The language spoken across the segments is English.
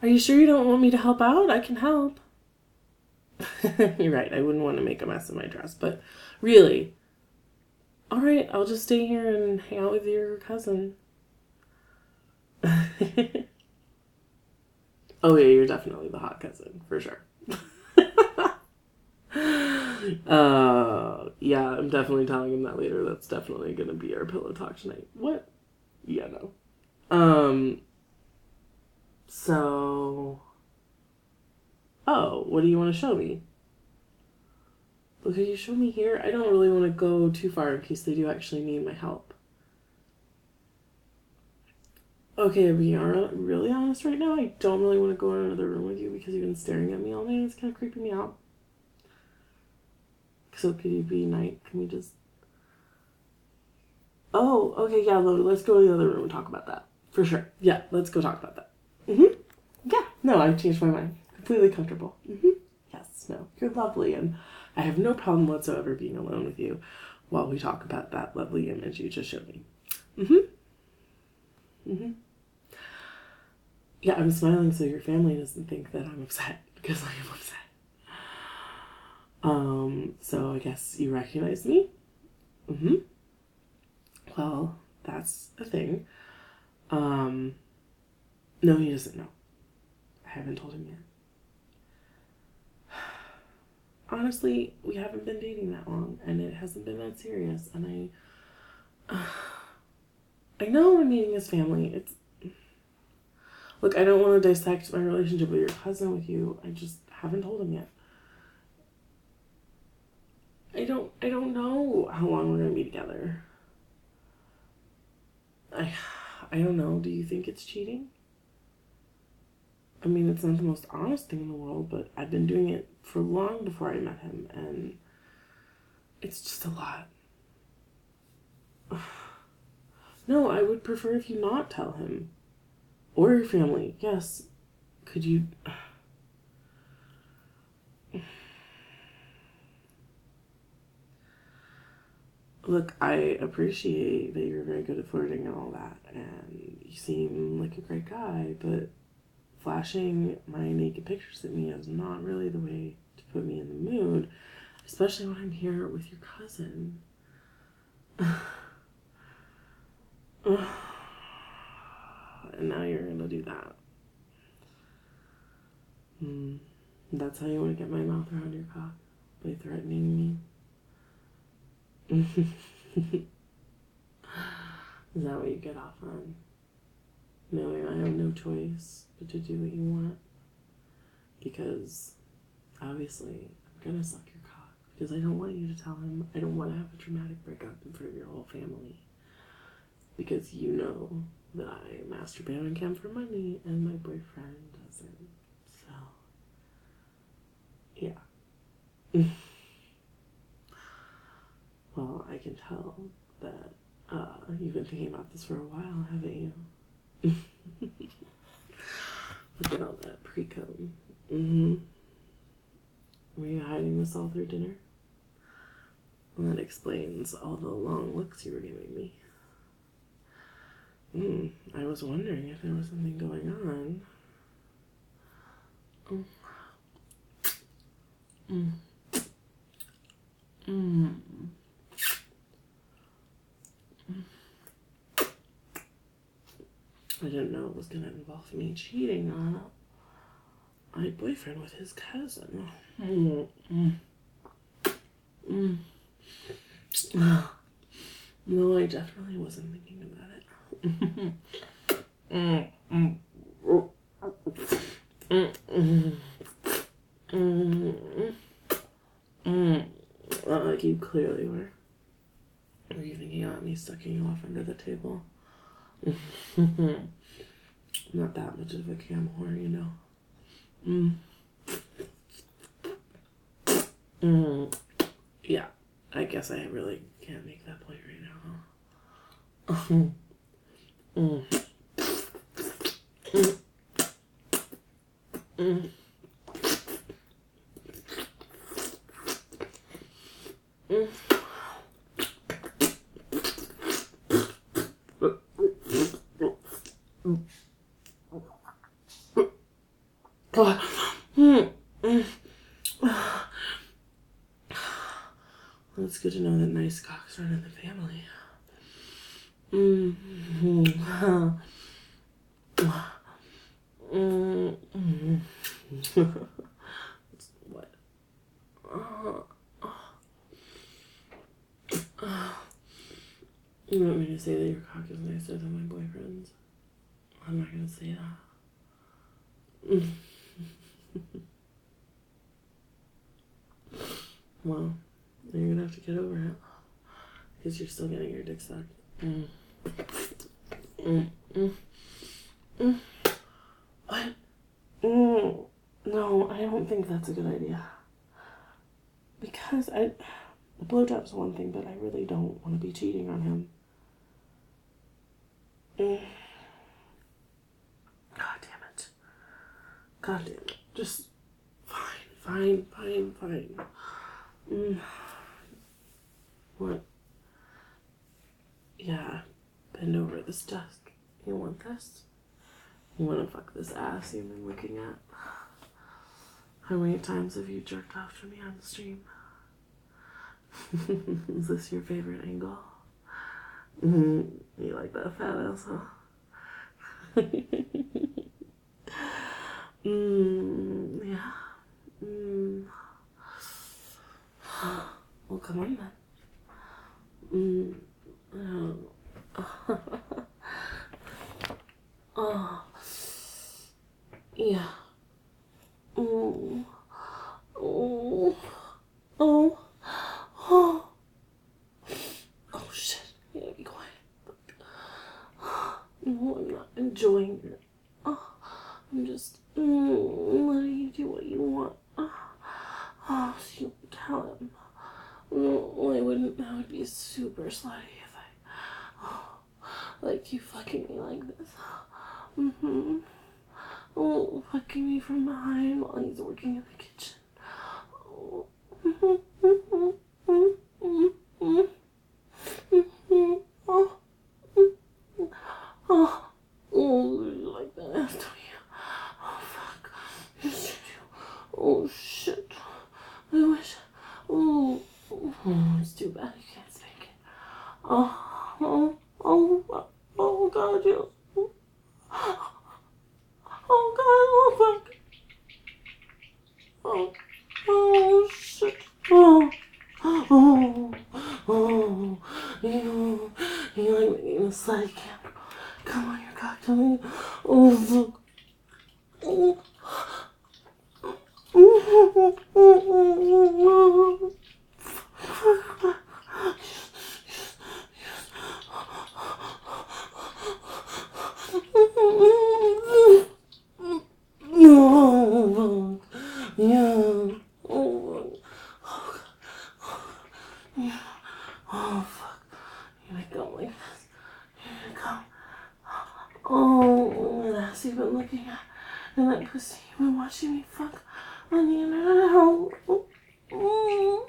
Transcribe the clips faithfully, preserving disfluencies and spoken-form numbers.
Are you sure you don't want me to help out? I can help. You're right. I wouldn't want to make a mess of my dress, but really. All right, I'll just stay here and hang out with your cousin. Oh, yeah, you're definitely the hot cousin, for sure. uh, yeah, I'm definitely telling him that later. That's definitely going to be our pillow talk tonight. What? Yeah, no. Um, so... Oh, what do you want to show me? Well, could you show me here? I don't really want to go too far in case they do actually need my help. Okay, we are really honest right now. I don't really want to go in another room with you because you've been staring at me all night. It's kind of creeping me out. So could you be nice? Can we just... Oh, okay, yeah, let's go to the other room and talk about that. For sure. Yeah, let's go talk about that. Mm-hmm. Yeah, no, I've changed my mind. Completely comfortable. Mm-hmm. Yes, no, you're lovely, and I have no problem whatsoever being alone with you while we talk about that lovely image you just showed me. Mm-hmm. Mm-hmm. Yeah, I'm smiling so your family doesn't think that I'm upset, because I am upset. Um, so I guess you recognize me? Mm-hmm. Well, that's a thing. Um, no, he doesn't know. I haven't told him yet. Honestly, we haven't been dating that long, and it hasn't been that serious, and I... Uh, I know I'm meeting his family. It's... Look, I don't want to dissect my relationship with your cousin with you. I just haven't told him yet. I don't... I don't know how long we're gonna be together. I... I don't know. Do you think it's cheating? I mean, it's not the most honest thing in the world, but I've been doing it for long before I met him, and it's just a lot. No, I would prefer if you not tell him. Or your family, yes. Could you... Look, I appreciate that you're very good at flirting and all that, and you seem like a great guy, but flashing my naked pictures at me is not really the way to put me in the mood, especially when I'm here with your cousin. And now you're gonna do that. Mm. That's how you want to get my mouth around your cock? By threatening me? Is that what you get off on? Knowing I have no choice but to do what you want? Because, obviously, I'm gonna suck your cock. Because I don't want you to tell him. I don't want to have a traumatic breakup in front of your whole family. Because you know that I masturbate on cam for money and my boyfriend doesn't. So, yeah. Well, I can tell that uh, you've been thinking about this for a while, haven't you? Look at all that pre-cum. Mm-hmm. Were you hiding this all through dinner? Well, that explains all the long looks you were giving me. Mm, I was wondering if there was something going on. Mm. Mm. Mm. I didn't know it was going to involve me cheating on my boyfriend with his cousin. Mm. Mm. Mm. No, I definitely wasn't thinking about it. mm. Mm. Mm. Mm. Mm. Mm. Well, like you clearly were. Were you thinking about me sucking you off under the table? Not that much of a cam whore, you know. Mm. Mm. Yeah, I guess I really can't make that point right now, huh? mm. Mm. Mm. Mm. Well, it's good to know that nice cocks run in the family. Mm-hmm. Mm-hmm. What? You want me to say that your cock is nicer than my boyfriend's? I'm not gonna say that. Well, you're gonna have to get over it. Because you're still getting your dick sucked. Mm. Mm. Mm. Mm. What? Mm. No, I don't think that's a good idea. Because I... The blowjob's one thing, but I really don't want to be cheating on him. Mm. God damn it. God damn it. Just... Fine, fine, fine, fine. Mm. What? Yeah. Bend over this desk. You want this? You want to fuck this ass you've been looking at? How many times have you jerked off to me on the stream? Is this your favorite angle? Mm-hmm. You like that fat ass, huh? mm, yeah. Mm. Well, come on then. Mm. Oh. Oh. Yeah. Mm. Oh. Oh. Oh. Oh shit. I gotta be quiet. No, I'm not enjoying it. Oh, I'm just mm, letting you do what you want. Oh, so you tell him. No, I wouldn't. That would be super slutty if I. Oh, like you fucking me like this. Mm-hmm. Oh, fucking me from behind while he's working in the kitchen. Oh. Mm-hmm. Mm-hmm. Mm-hmm. Mm-hmm. Oh. Mm-hmm. Oh. Oh, you like that ass, don't you? Oh, fuck. Yes, you do. Oh, shit. I wish. Oh. Oh, it's too bad you can't spank it. Oh. Oh. Oh. Oh, God, you. Oh, God. Oh, fuck. Oh. Oh, shit. Oh. Oh. Oh. You. You like making a slutty camp. Come on, your cock to me. Oh, fuck. Oh. No. Yeah. Oh. Yeah. Oh, fuck. Here I come like this. Here I come. Oh, that ass you've been looking at. And that pussy you've been watching me fuck on the internet. Oh. Oh. Oh.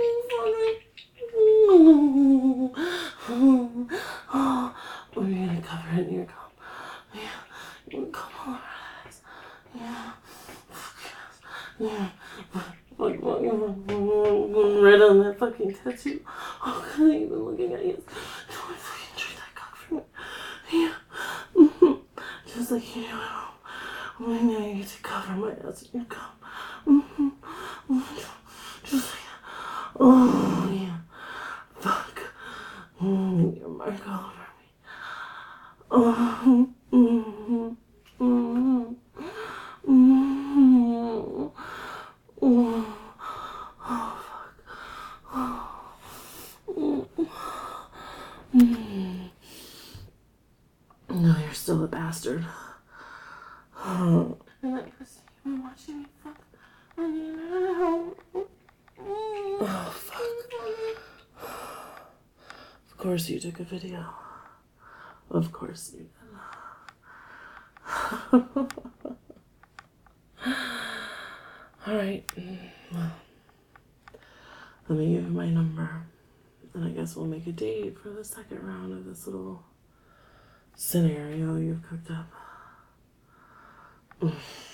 Oh. Oh. Oh. We're gonna cover it in your cum. Yeah. You're gonna come all over that ass. Yeah. Yeah. Fuck, fuck, fuck, right on that fucking tattoo. Oh, God, you've been looking at you. Don't fucking treat that cock for me. Yeah. Mm-hmm. Just like you do at home. Right now you get to cover my ass in your cum. Mm-hmm. Mm-hmm. Just like that. Oh, yeah. Fuck. Mm, your mark all over me. Oh. Mm-hmm. Mm-hmm. Mm-hmm. Oh. Oh, fuck. Oh. Mm. No, you're still a bastard. Oh. And that pussy, you've been watching me fuck. Oh, fuck. Of course you took a video. Of course you did. Alright. Well, let me give you my number. And I guess we'll make a date for the second round of this little scenario you've cooked up.